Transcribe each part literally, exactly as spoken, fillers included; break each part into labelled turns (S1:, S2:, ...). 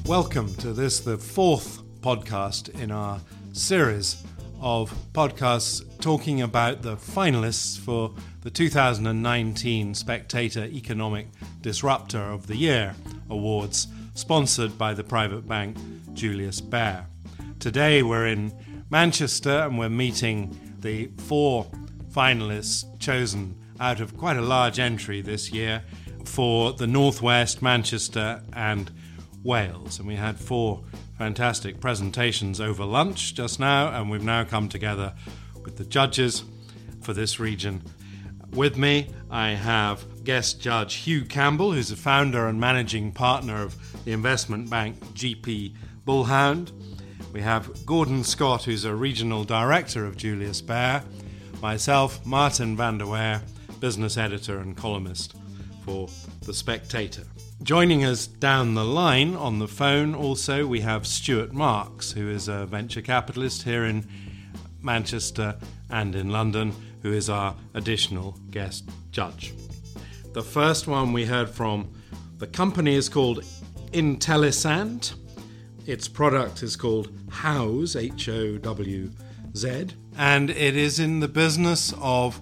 S1: Welcome to this, the fourth podcast in our series of podcasts talking about the finalists for the two thousand nineteen Spectator Economic Disruptor of the Year Awards, sponsored by the private bank Julius Baer. Today we're in Manchester and we're meeting the four finalists chosen out of quite a large entry this year for the Northwest, Manchester and Wales. And we had four fantastic presentations over lunch just now, and we've now come together with the judges for this region. With me, I have guest judge Hugh Campbell, who's the founder and managing partner of the investment bank G P Bullhound. We have Gordon Scott, who's a regional director of Julius Baer. Myself, Martin van der Weyer, business editor and columnist for The Spectator. Joining us down the line on the phone also, we have Stuart Marks, who is a venture capitalist here in Manchester and in London, who is our additional guest judge. The first one we heard from, the company is called Intellisant. Its product is called Howz, H O W Z, and it is in the business of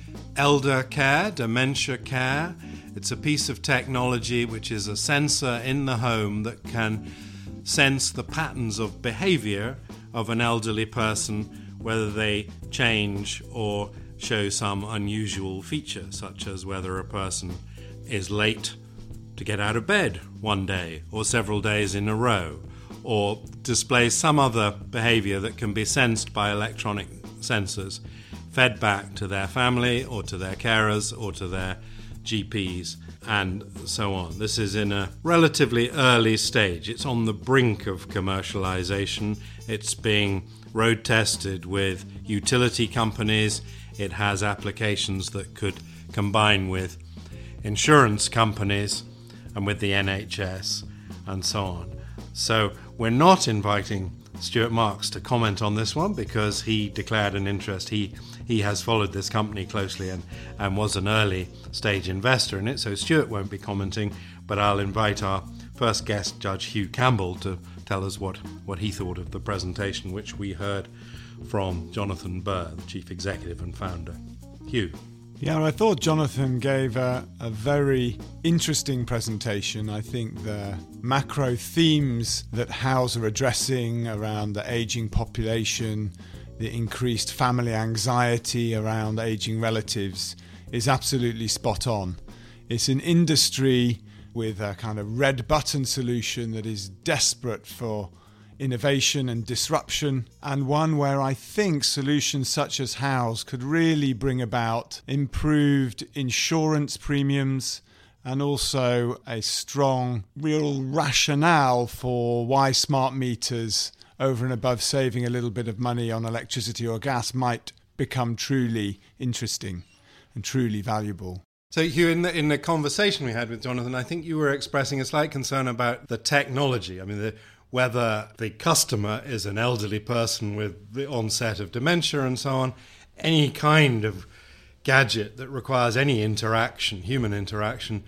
S1: elder care, dementia care. It's a piece of technology which is a sensor in the home that can sense the patterns of behavior of an elderly person, whether they change or show some unusual feature, such as whether a person is late to get out of bed one day or several days in a row, or displays some other behavior that can be sensed by electronic sensors, fed back to their family or to their carers or to their G Ps and so on. This is in a relatively early stage. It's on the brink of commercialization. It's being road tested with utility companies. It has applications that could combine with insurance companies and with the N H S and so on. So we're not inviting Stuart Marks to comment on this one because he declared an interest. He he has followed this company closely and, and was an early stage investor in it, so Stuart won't be commenting, but I'll invite our first guest, Judge Hugh Campbell, to tell us what, what he thought of the presentation, which we heard from Jonathan Burr, the chief executive and founder. Hugh.
S2: Yeah, I thought Jonathan gave a, a very interesting presentation. I think the macro themes that Howz are addressing around the ageing population, the increased family anxiety around ageing relatives is absolutely spot on. It's an industry with a kind of red button solution that is desperate for innovation and disruption, and one where I think solutions such as Howz could really bring about improved insurance premiums and also a strong real rationale for why smart meters, over and above saving a little bit of money on electricity or gas, might become truly interesting and truly valuable.
S1: So Hugh, in the, in the conversation we had with Jonathan, I think you were expressing a slight concern about the technology. I mean, the whether the customer is an elderly person with the onset of dementia and so on, any kind of gadget that requires any interaction, human interaction,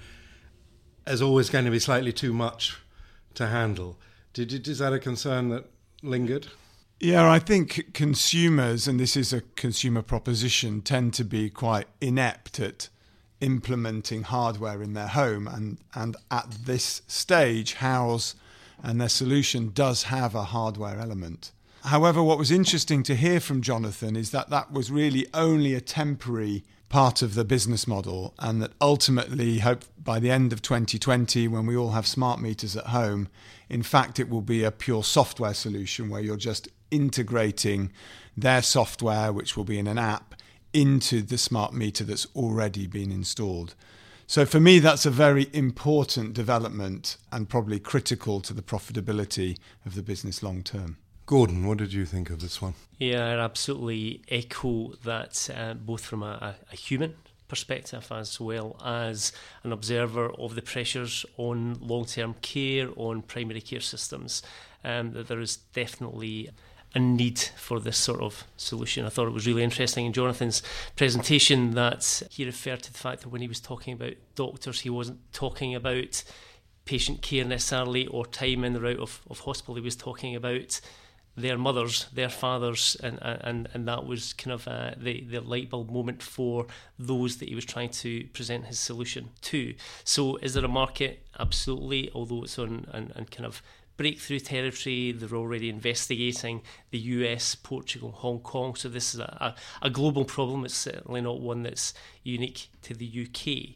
S1: is always going to be slightly too much to handle. Did, is that a concern that lingered?
S2: Yeah, I think consumers, and this is a consumer proposition, tend to be quite inept at implementing hardware in their home. And, and at this stage, Howz and their solution does have a hardware element. However, what was interesting to hear from Jonathan is that that was really only a temporary part of the business model, and that ultimately, hope by the end of twenty twenty, when we all have smart meters at home, in fact, it will be a pure software solution where you're just integrating their software, which will be in an app, into the smart meter that's already been installed. So for me, that's a very important development and probably critical to the profitability of the business long term.
S1: Gordon, what did you think of this one?
S3: Yeah, I absolutely echo that, uh, both from a, a human perspective as well as an observer of the pressures on long-term care, on primary care systems, um, that there is definitely a need for this sort of solution. I thought it was really interesting in Jonathan's presentation that he referred to the fact that when he was talking about doctors, he wasn't talking about patient care necessarily, or time in or out of, of hospital. He was talking about their mothers, their fathers, and and, and that was kind of uh, the, the light bulb moment for those that he was trying to present his solution to. So is there a market? Absolutely, although it's on, on, on kind of breakthrough territory. They're already investigating the U S, Portugal, Hong Kong. So this is a, a, a global problem. It's certainly not one that's unique to the U K.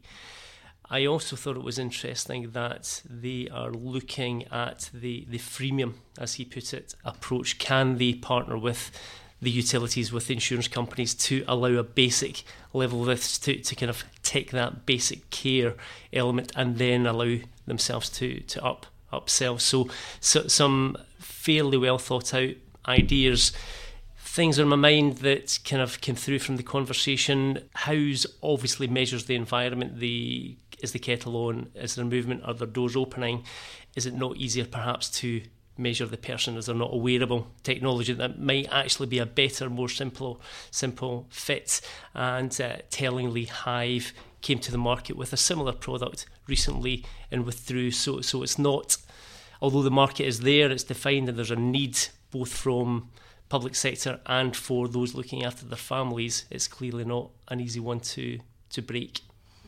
S3: I also thought it was interesting that they are looking at the, the freemium, as he put it, approach. Can they partner with the utilities, with the insurance companies, to allow a basic level of this, to, to kind of take that basic care element and then allow themselves to, to up upsell. So, so some fairly well thought out ideas. Things on my mind that kind of came through from the conversation. House obviously measures the environment. The Is the kettle on? Is there movement? Are there doors opening? Is it not easier perhaps to measure the person? Is there not a wearable technology that might actually be a better, more simple, simple fit? And uh, tellingly, Hive came to the market with a similar product recently and withdrew. So, so it's not, although the market is there, it's defined, and there's a need both from public sector and for those looking after their families. It's clearly not an easy one to to break.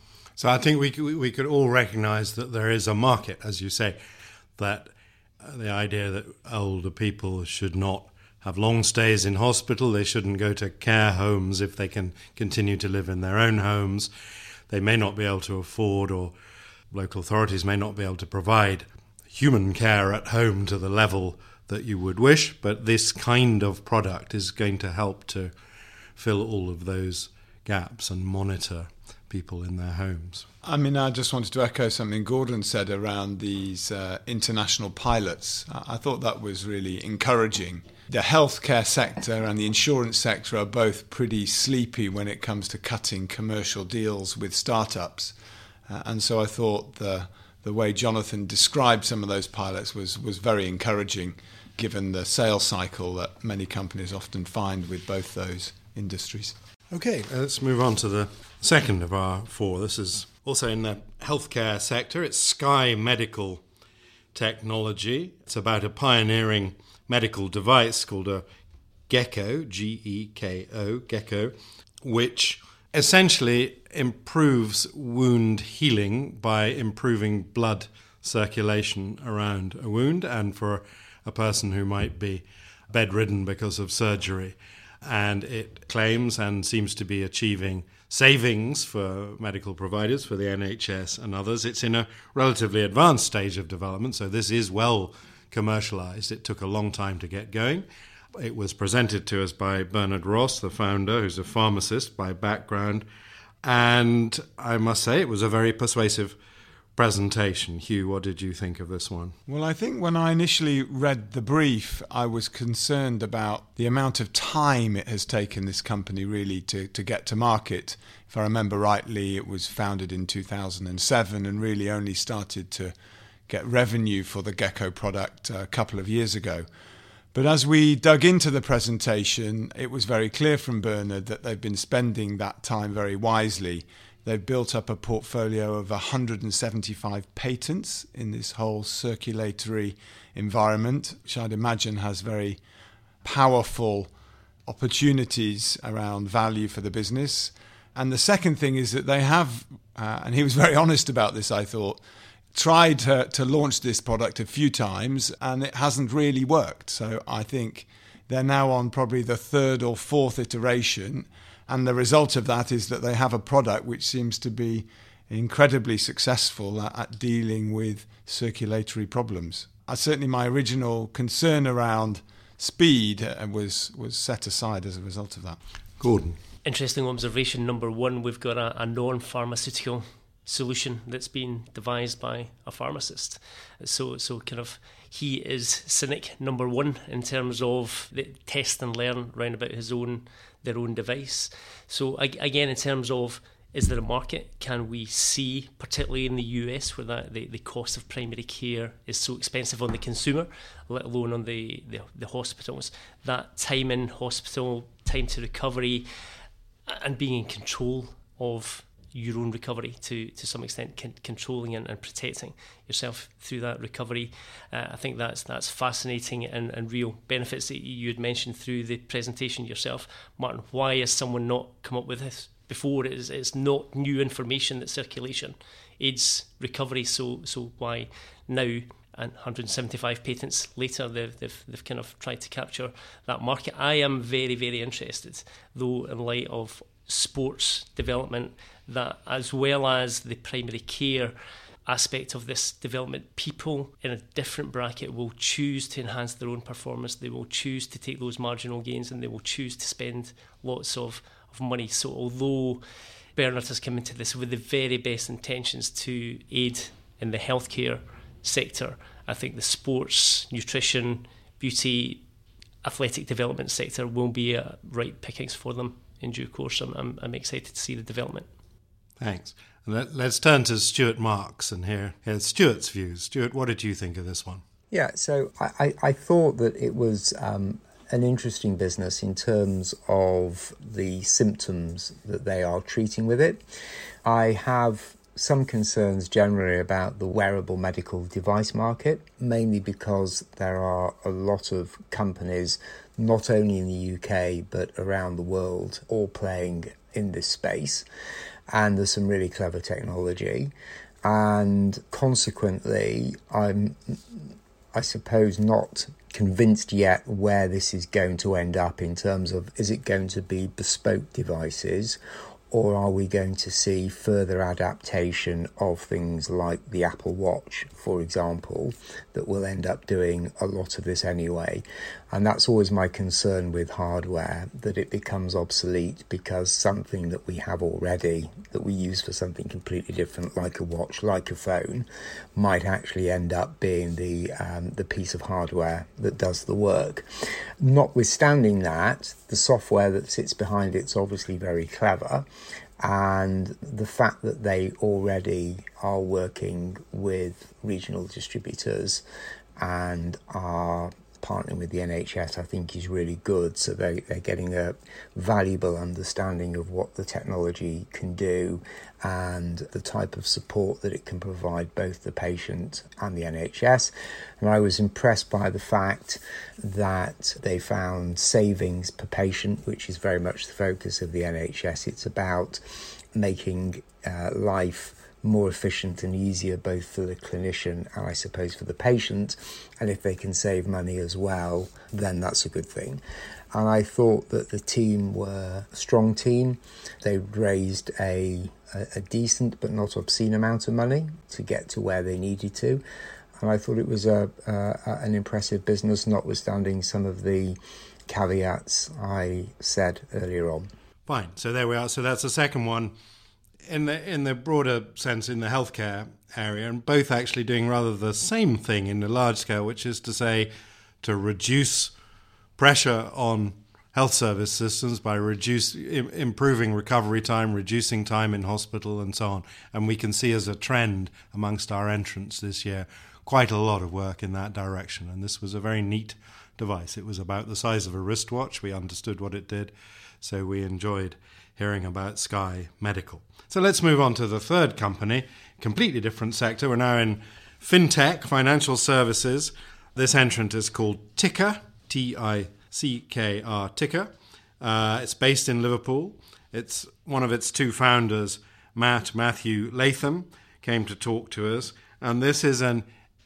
S1: So I think we we could all recognise that there is a market, as you say, that the idea that older people should not have long stays in hospital, they shouldn't go to care homes if they can continue to live in their own homes. They may not be able to afford, or local authorities may not be able to provide human care at home to the level that you would wish, but this kind of product is going to help to fill all of those gaps and monitor people in their homes.
S2: I mean, I just wanted to echo something Gordon said around these uh, international pilots. I thought that was really encouraging. The healthcare sector and the insurance sector are both pretty sleepy when it comes to cutting commercial deals with startups. Uh, and so I thought the the way Jonathan described some of those pilots was, was very encouraging, given the sales cycle that many companies often find with both those industries.
S1: Okay, let's move on to the second of our four. This is also in the healthcare sector. It's Sky Medical Technology. It's about a pioneering medical device called a Gecko, G E K O, Gecko, which essentially improves wound healing by improving blood circulation around a wound, and for a person who might be bedridden because of surgery. And it claims and seems to be achieving savings for medical providers, for the N H S and others. It's in a relatively advanced stage of development, so this is well commercialised. It took a long time to get going. It was presented to us by Bernard Ross, the founder, who's a pharmacist by background, and I must say it was a very persuasive presentation. Hugh, what did you think of this one?
S2: Well, I think when I initially read the brief, I was concerned about the amount of time it has taken this company really to, to get to market. If I remember rightly, it was founded in two thousand seven and really only started to get revenue for the Gecko product a couple of years ago. But as we dug into the presentation, it was very clear from Bernard that they've been spending that time very wisely. They've built up a portfolio of one hundred seventy-five patents in this whole circulatory environment, which I'd imagine has very powerful opportunities around value for the business. And the second thing is that they have, uh, and he was very honest about this, I thought, tried to, to launch this product a few times and it hasn't really worked. So I think they're now on probably the third or fourth iteration. And the result of that is that they have a product which seems to be incredibly successful at, at dealing with circulatory problems. Uh, certainly my original concern around speed uh, was, was set aside as a result of that.
S1: Gordon.
S3: Interesting observation. Number one, we've got a, a non-pharmaceutical solution that's been devised by a pharmacist. So so kind of he is cynic number one in terms of the test and learn round about his own their own device. So again, in terms of is there a market, can we see, particularly in the U S where that the, the cost of primary care is so expensive on the consumer, let alone on the, the, the hospitals, that time in hospital, time to recovery and being in control of your own recovery to, to some extent, con- controlling and, and protecting yourself through that recovery. Uh, I think that's that's fascinating and, and real benefits that you had mentioned through the presentation yourself. Martin, why has someone not come up with this before? It's, it's not new information that circulation aids recovery, so so why now? And one hundred seventy-five patents later, they've, they've they've kind of tried to capture that market. I am very, very interested, though, in light of sports development, that as well as the primary care aspect of this development, people in a different bracket will choose to enhance their own performance. They will choose to take those marginal gains, and they will choose to spend lots of, of money. So although Bernard has come into this with the very best intentions to aid in the healthcare sector, I think the sports, nutrition, beauty, athletic development sector will be uh, right pickings for them in due course. I'm, I'm, I'm excited to see the development.
S1: Thanks. Let, let's turn to Stuart Marks and hear, hear Stuart's views. Stuart, what did you think of this one?
S4: Yeah, so I, I thought that it was um, an interesting business in terms of the symptoms that they are treating with it. I have some concerns generally about the wearable medical device market, mainly because there are a lot of companies, not only in the U K, but around the world, all playing in this space. And there's some really clever technology. And consequently, I'm, I suppose, not convinced yet where this is going to end up in terms of, is it going to be bespoke devices, or are we going to see further adaptation of things like the Apple Watch, for example, that will end up doing a lot of this anyway? And that's always my concern with hardware, that it becomes obsolete because something that we have already, that we use for something completely different, like a watch, like a phone, might actually end up being the um, the piece of hardware that does the work. Notwithstanding that, the software that sits behind it's obviously very clever. And the fact that they already are working with regional distributors and are partnering with the N H S, I think is really good. So they, they're getting a valuable understanding of what the technology can do and the type of support that it can provide both the patient and the N H S. And I was impressed by the fact that they found savings per patient, which is very much the focus of the N H S. It's about making uh, life more efficient and easier both for the clinician and I suppose for the patient, and if they can save money as well, then that's a good thing. And I thought that the team were a strong team. They raised a, a, a decent but not obscene amount of money to get to where they needed to, and I thought it was a, a an impressive business, notwithstanding some of the caveats I said earlier on.
S1: Fine, so there we are. So that's the second one. In the in the broader sense, in the healthcare area, and both actually doing rather the same thing in the large scale, which is to say, to reduce pressure on health service systems by reduce im- improving recovery time, reducing time in hospital, and so on. And we can see as a trend amongst our entrants this year quite a lot of work in that direction. And this was a very neat device. It was about the size of a wristwatch. We understood what it did, so we enjoyed hearing about Sky Medical. So let's move on to the third company, completely different sector. We're now in fintech, financial services. This entrant is called Ticker, T I C K R, Ticker. Uh, it's based in Liverpool. It's one of its two founders, Matt Matthew Latham, came to talk to us. And this is an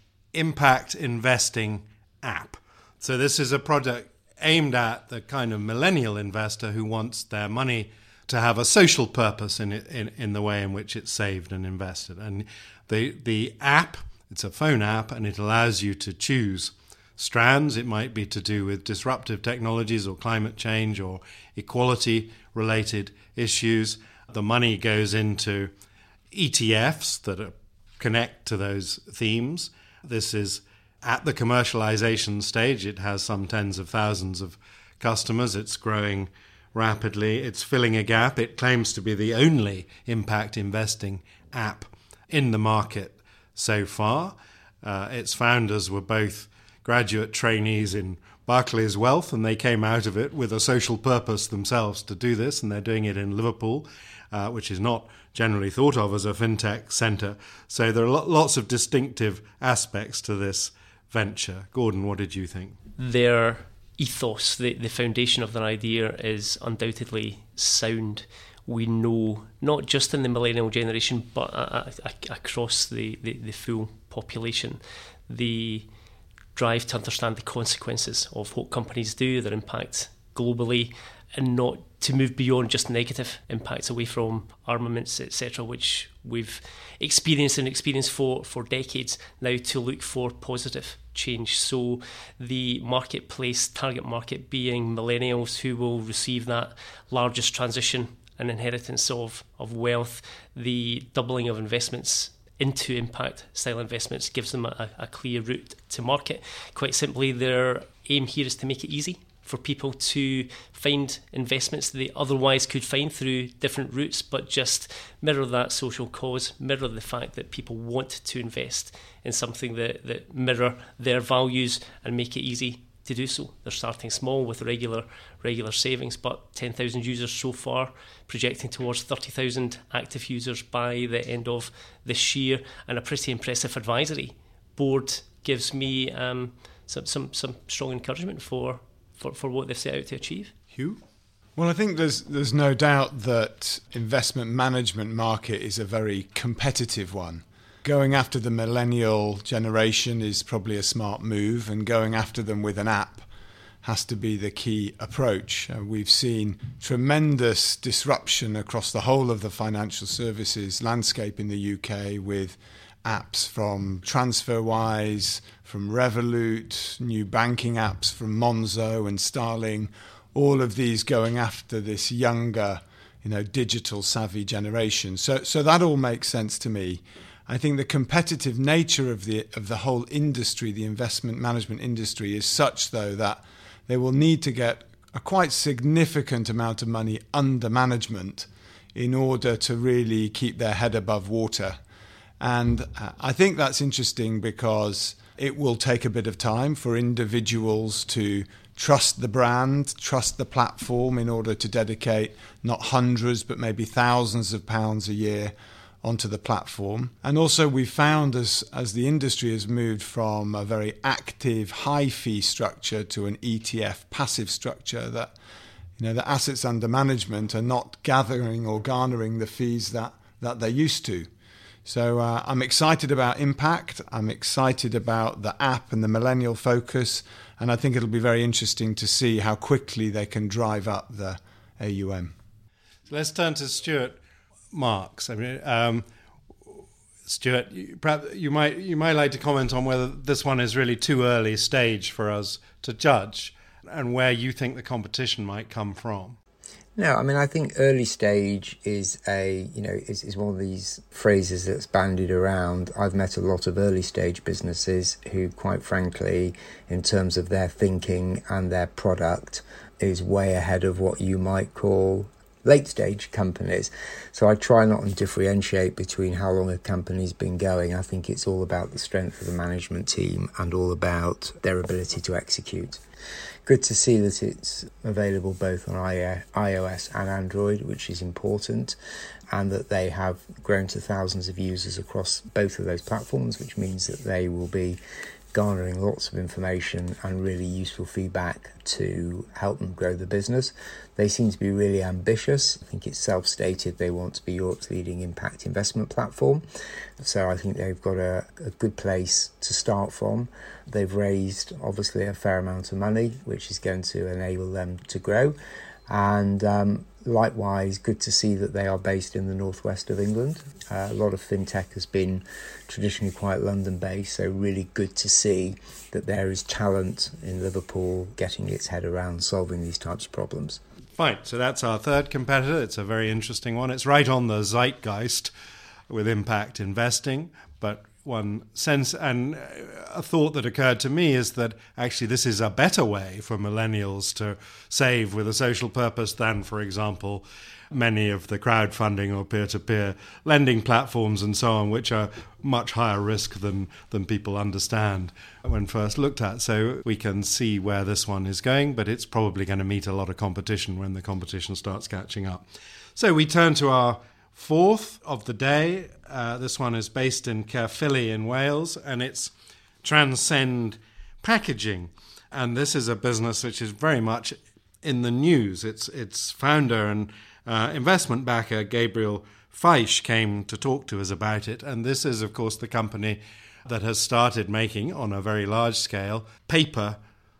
S1: impact investing app. So this is a product aimed at the kind of millennial investor who wants their money to have a social purpose in it, in, in the way in which it's saved and invested. And the the app, it's a phone app, and it allows you to choose strands. It might be to do with disruptive technologies or climate change or equality-related issues. The money goes into E T Fs that are, connect to those themes. This is at the commercialization stage. It has some tens of thousands of customers. It's growing rapidly. It's filling a gap. It claims to be the only impact investing app in the market so far. Uh, its founders were both graduate trainees in Barclays Wealth, and they came out of it with a social purpose themselves to do this, and they're doing it in Liverpool, uh, which is not generally thought of as a fintech centre. So there are lo- lots of distinctive aspects to this venture. Gordon, what did you think?
S3: Their ethos, the, the foundation of their idea is undoubtedly sound. We know, not just in the millennial generation, but uh, uh, across the, the, the full population, the drive to understand the consequences of what companies do, their impact globally, and not to move beyond just negative impacts away from armaments, et cetera, which we've experienced and experienced for, for decades now, to look for positive change. So the marketplace, target market being millennials, who will receive that largest transition and inheritance of, of wealth, the doubling of investments into impact style investments gives them a, a clear route to market. Quite simply, their aim here is to make it easy for people to find investments they otherwise could find through different routes, but just mirror that social cause, mirror the fact that people want to invest in something that, that mirror their values and make it easy to do so. They're starting small with regular regular savings, but ten thousand users so far, projecting towards thirty thousand active users by the end of this year, and a pretty impressive advisory board gives me um, some, some, some strong encouragement for For, for what they've set out to achieve.
S1: Hugh?
S2: Well, I think there's there's no doubt that investment management market is a very competitive one. Going after the millennial generation is probably a smart move, and going after them with an app has to be the key approach. Uh, we've seen tremendous disruption across the whole of the financial services landscape in the U K, with apps from TransferWise, from Revolut, new banking apps from Monzo and Starling, all of these going after this younger, you know, digital savvy generation. So so that all makes sense to me. I think the competitive nature of the of the whole industry, the investment management industry, is such, though, that they will need to get a quite significant amount of money under management in order to really keep their head above water. And I think that's interesting because it will take a bit of time for individuals to trust the brand, trust the platform, in order to dedicate not hundreds but maybe thousands of pounds a year onto the platform. And also we've found, as as the industry has moved from a very active high fee structure to an E T F passive structure, that, you know, the assets under management are not gathering or garnering the fees that that they're used to. So uh, I'm excited about impact. I'm excited about the app and the millennial focus, and I think it'll be very interesting to see how quickly they can drive up the A U M.
S1: So let's turn to Stuart Marks. I mean, um, Stuart, you, perhaps you might you might like to comment on whether this one is really too early stage for us to judge, and where you think the competition might come from.
S4: No, I mean, I think early stage is a, you know, is, is one of these phrases that's bandied around. I've met a lot of early stage businesses who, quite frankly, in terms of their thinking and their product, is way ahead of what you might call late stage companies. So I try not to differentiate between how long a company's been going. I think it's all about the strength of the management team and all about their ability to execute. Good to see that it's available both on iOS and Android, which is important, and that they have grown to thousands of users across both of those platforms, which means that they will be garnering lots of information and really useful feedback to help them grow the business. They seem to be really ambitious. I think it's self-stated they want to be Europe's leading impact investment platform. So I think they've got a, a good place to start from. They've raised, obviously, a fair amount of money, which is going to enable them to grow. And um, likewise, good to see that they are based in the northwest of England. Uh, a lot of fintech has been traditionally quite London-based, so really good to see that there is talent in Liverpool getting its head around solving these types of problems.
S1: Fine, so that's our third competitor. It's a very interesting one. It's right on the zeitgeist with impact investing, but one sense. And a thought that occurred to me is that actually this is a better way for millennials to save with a social purpose than, for example, many of the crowdfunding or peer-to-peer lending platforms and so on, which are much higher risk than, than people understand when first looked at. So we can see where this one is going, but it's probably going to meet a lot of competition when the competition starts catching up. So we turn to our fourth of the day. Uh, this one is based in Caerphilly in Wales, and it's Transcend Packaging. And this is a business which is very much in the news. Its its founder and uh, investment backer, Gabriel Feisch, came to talk to us about it. And this is, of course, the company that has started making, on a very large scale, paper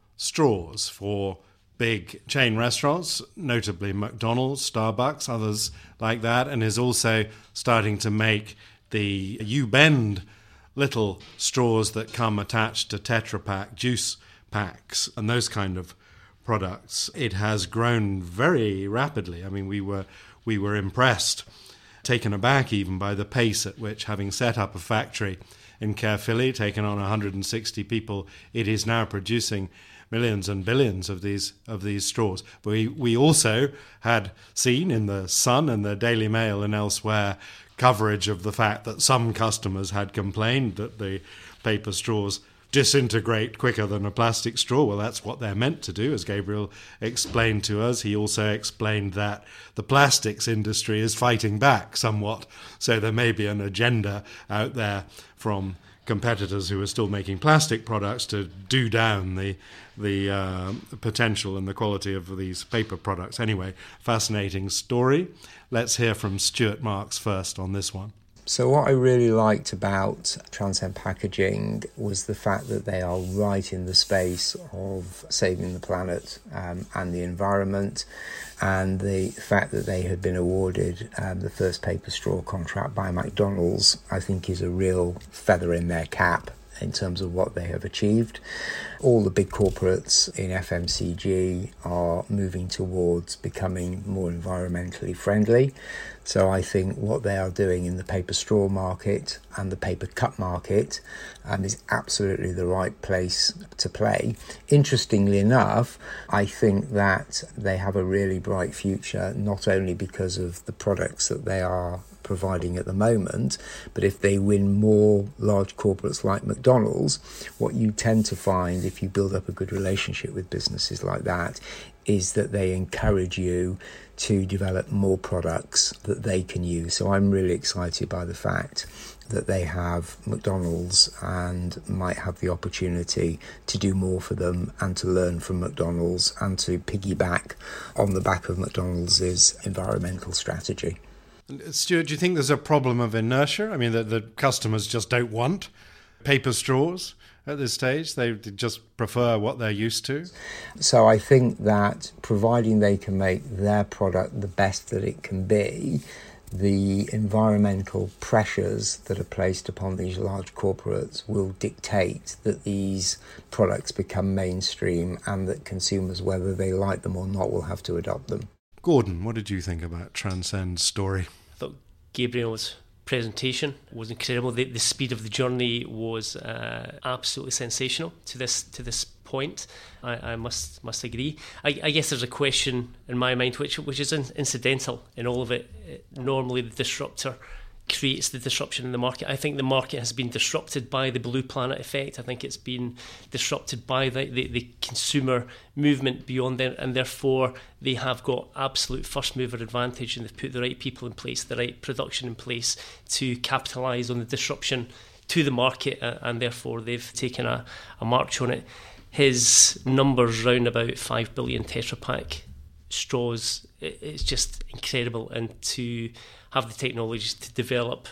S1: straws for big chain restaurants, notably McDonald's, Starbucks, others like that, and is also starting to make the U-bend little straws that come attached to Tetra Pak juice packs and those kind of products. It has grown very rapidly. I mean, we were we were impressed, taken aback even by the pace at which, having set up a factory in Caerphilly, taken on one hundred sixty people, it is now producing millions and billions of these of these straws. But we, we also had seen in the Sun and the Daily Mail and elsewhere coverage of the fact that some customers had complained that the paper straws disintegrate quicker than a plastic straw. Well, that's what they're meant to do, as Gabriel explained to us. He also explained that the plastics industry is fighting back somewhat, so there may be an agenda out there from competitors who are still making plastic products to do down the the uh, potential and the quality of these paper products. Anyway, fascinating story. Let's hear from Stuart Marks first on this one.
S4: So what I really liked about Transcend Packaging was the fact that they are right in the space of saving the planet um, and the environment, and the fact that they had been awarded um, the first paper straw contract by McDonald's, I think, is a real feather in their cap in terms of what they have achieved. All the big corporates in F M C G are moving towards becoming more environmentally friendly. So I think what they are doing in the paper straw market and the paper cup market um, is absolutely the right place to play. Interestingly enough, I think that they have a really bright future, not only because of the products that they are providing at the moment, but if they win more large corporates like McDonald's, what you tend to find if you build up a good relationship with businesses like that is that they encourage you to develop more products that they can use. So I'm really excited by the fact that they have McDonald's and might have the opportunity to do more for them and to learn from McDonald's and to piggyback on the back of McDonald's environmental strategy.
S1: Stuart, do you think there's a problem of inertia? I mean, that the customers just don't want paper straws at this stage? They just prefer what they're used to?
S4: So I think that providing they can make their product the best that it can be, the environmental pressures that are placed upon these large corporates will dictate that these products become mainstream and that consumers, whether they like them or not, will have to adopt them.
S1: Gordon, what did you think about Transcend's story?
S3: I thought Gabriel's presentation was incredible. The, the speed of the journey was uh, absolutely sensational to this to this point. I, I must must agree. I, I guess there's a question in my mind which which is in, incidental in all of it. it. Normally, the disruptor creates the disruption in the market. I think the market has been disrupted by the Blue Planet effect. I think it's been disrupted by the, the, the consumer movement beyond there, and therefore they have got absolute first mover advantage, and they've put the right people in place, the right production in place to capitalise on the disruption to the market, uh, and therefore they've taken a, a march on it. His numbers round about five billion Tetra Pak straws, it, it's just incredible, and to have the technologies to develop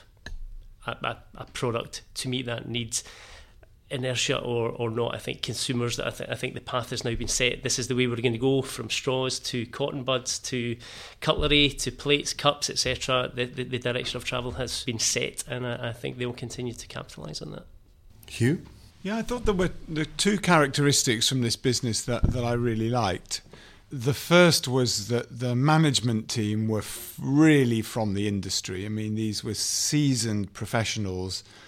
S3: a, a, a product to meet that needs, inertia or, or not, I think consumers, I, th- I think the path has now been set. This is the way we're going to go, from straws to cotton buds to cutlery to plates, cups, et cetera. The, the, the direction of travel has been set, and I, I think they will continue to capitalise on that.
S1: Hugh?
S2: Yeah, I thought there were the two characteristics from this business that, that I really liked. The first was that the management team were f- really from the industry. I mean, these were seasoned professionals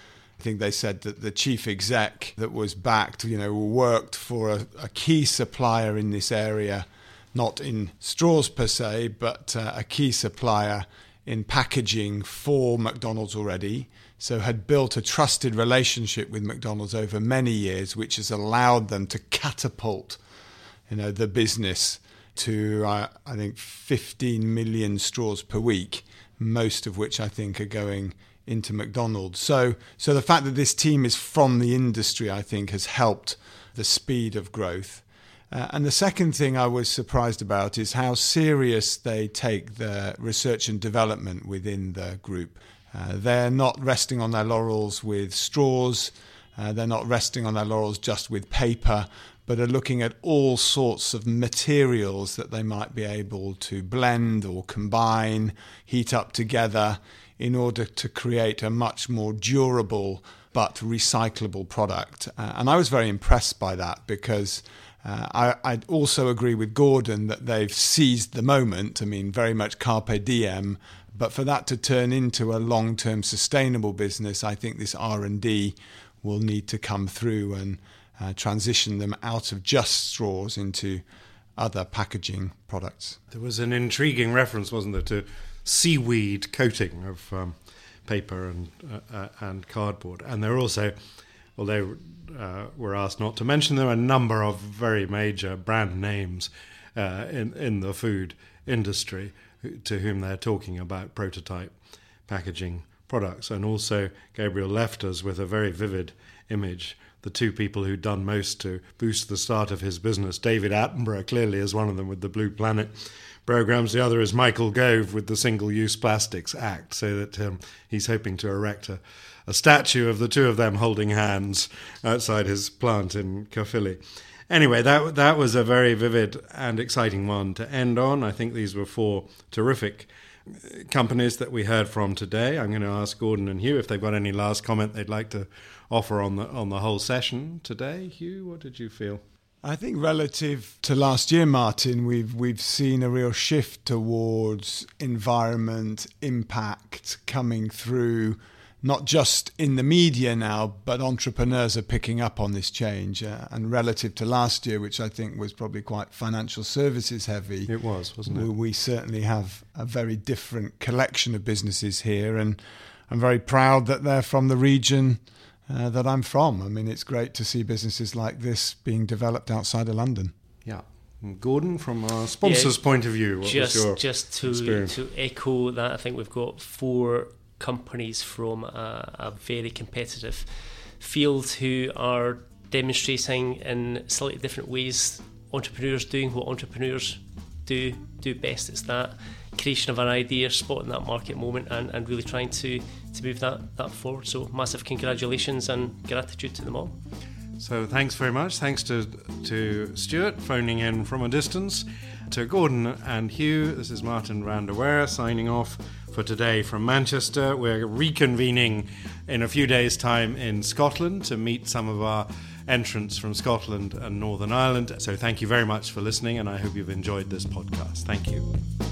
S2: I think they said that the chief exec that was backed, you know, worked for a, a key supplier in this area, not in straws per se, but uh, a key supplier in packaging for McDonald's already. So had built a trusted relationship with McDonald's over many years, which has allowed them to catapult, you know, the business to, uh, I think, fifteen million straws per week, most of which I think are going into McDonald's. So, so the fact that this team is from the industry, I think, has helped the speed of growth. Uh, and the second thing I was surprised about is how serious they take the research and development within the group. Uh, they're not resting on their laurels with straws. Uh, they're not resting on their laurels just with paper, but are looking at all sorts of materials that they might be able to blend or combine, heat up together in order to create a much more durable but recyclable product. Uh, and I was very impressed by that because uh, I, I also agree with Gordon that they've seized the moment. I mean, very much carpe diem. But for that to turn into a long-term sustainable business, I think this R and D will need to come through and uh, transition them out of just straws into other packaging products.
S1: There was an intriguing reference, wasn't there, to seaweed coating of um, paper and uh, uh, and cardboard. And there are also, although uh, we're asked not to mention them, a number of very major brand names uh, in, in the food industry to whom they're talking about prototype packaging products. And also Gabriel left us with a very vivid image. The two people who'd done most to boost the start of his business, David Attenborough clearly is one of them with the Blue Planet programs. The other is Michael Gove with the Single-Use Plastics Act, so that um, he's hoping to erect a, a statue of the two of them holding hands outside his plant in Caerphilly. Anyway, that that was a very vivid and exciting one to end on. I think these were four terrific companies that we heard from today. I'm going to ask Gordon and Hugh if they've got any last comment they'd like to offer on the on the whole session today. Hugh, what did you feel?
S2: I think relative to last year, Martin, we've we've seen a real shift towards environment impact coming through, not just in the media now, but entrepreneurs are picking up on this change. Uh, and relative to last year, which I think was probably quite financial services heavy.
S1: It was, wasn't it?
S2: We, we certainly have a very different collection of businesses here. And I'm very proud that they're from the region uh, that I'm from. I mean, it's great to see businesses like this being developed outside of London.
S1: Yeah. And Gordon, from our sponsor's yeah, point of view, what
S3: just,
S1: was your
S3: Just to,
S1: experience?
S3: to echo that, I think we've got four companies from a, a very competitive field who are demonstrating in slightly different ways entrepreneurs doing what entrepreneurs do do best. It's that creation of an idea, spotting that market moment and, and really trying to, to move that, that forward. So massive congratulations and gratitude to them all.
S1: So thanks very much. Thanks to to Stuart phoning in from a distance, to Gordon and Hugh. This is Martin van der Were signing off for today from Manchester. We're reconvening in a few days' time in Scotland to meet some of our entrants from Scotland and Northern Ireland. So thank you very much for listening, and I hope you've enjoyed this podcast. Thank you.